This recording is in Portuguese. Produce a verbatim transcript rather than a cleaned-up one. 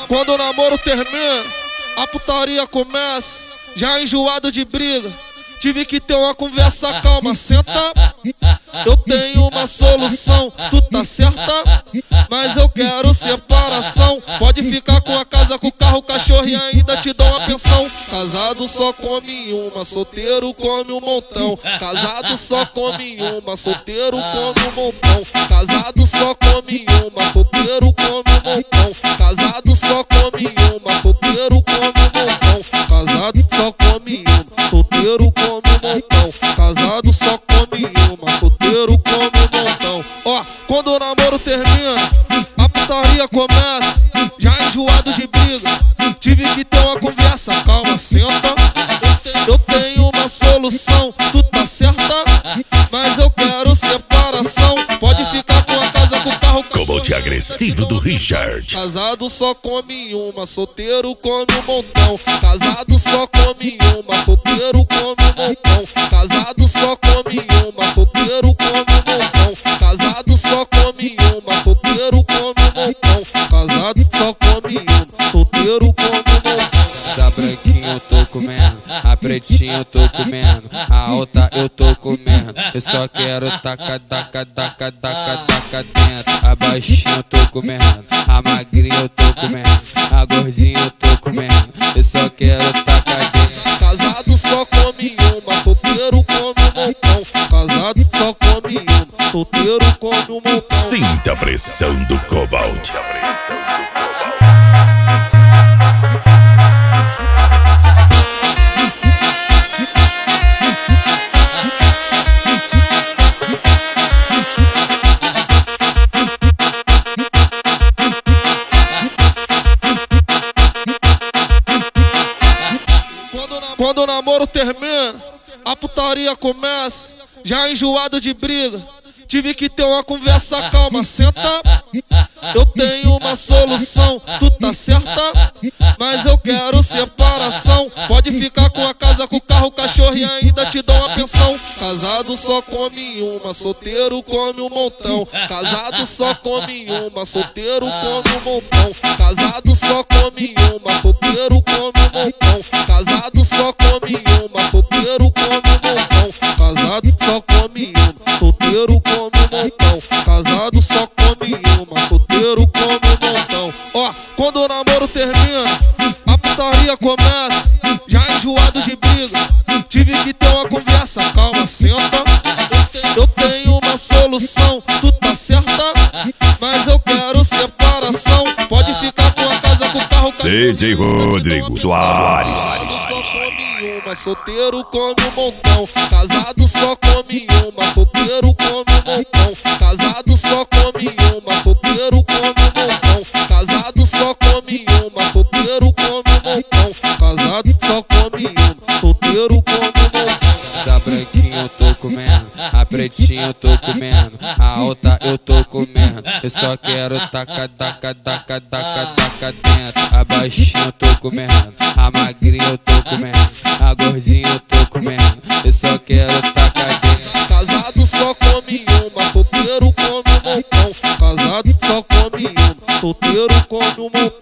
Quando o namoro termina, a putaria começa. Já enjoado de briga, tive que ter uma conversa calma. Senta, eu tenho uma solução. Tu tá certa, mas eu quero separação. Pode ficar com a casa, com o carro, o cachorro e ainda te dou uma pensão. Casado só come uma, solteiro come um montão. Casado só come uma, solteiro come um montão. Casado só come uma, solteiro come um montão. Casado só come uma, solteiro come um montão. Casado só come uma, solteiro come um montão. Casado só come uma, solteiro come um montão. Ó, quando o namoro termina, a putaria começa. Já enjoado de briga, tive que ter uma conversa calma. Senta, eu tenho uma solução. Tu tá certa, mas eu quero separação. Pode ficar com a casa, com o carro, com Cobalto agressivo do Richard. Casado só come uma, solteiro come um montão. Casado só come uma, solteiro come um montão. Casado só come uma, solteiro come um montão. Casado só come uma, solteiro come um montão. Casado só come uma, solteiro come um montão. Da branquinha eu tô comendo, a pretinha eu tô comendo, a alta eu tô comendo. Eu só quero taca, taca, taca, taca, taca dentro. A baixinha eu tô comendo, a magrinha eu tô comendo, a gordinha eu tô comendo. Eu só quero taca dentro. Casado só come uma, solteiro come um montão. Casado só come uma, solteiro come um montão. Sinta a pressão do Cobalto. Quando o namoro termina, a putaria começa. Já enjoado de briga, tive que ter uma conversa calma. Senta, eu tenho uma solução. Tu tá certa, mas eu quero separação. Pode ficar com a casa, com o carro, o cachorro e ainda te dou uma pensão. Casado só come uma, solteiro come um montão. Casado só come uma, solteiro come um montão. Casado só come uma, solteiro come um montão. Casado só come uma, solteiro come um montão. Casado só come uma, solteiro come um montão. Casado só come uma, solteiro come um montão. Ó, quando o namoro termina, a putaria começa. Já enjoado de briga, tive que ter uma conversa calma. Senta, eu tenho uma solução. Tu tá certa, mas eu quero separação. Pode ficar com a casa, com o carro, com D J Rodrigo Soares. Casado só come uma, solteiro come um montão. Casado só come uma, solteiro come um montão. Casado só come uma, solteiro come um montão. Casado só come uma, solteiro come um montão. Casado só come uma, solteiro come um montão. Da branquinha eu tô comendo, a pretinha eu tô comendo, a alta eu tô comendo. Eu só quero taca, taca, taca, taca, taca dentro. A baixinha eu tô comendo, a magrinha eu tô comendo, a gordinha eu tô comendo. Eu só quero taca dentro. Casado só come uma, solteiro come um montão. Casado só come uma, solteiro come um montão.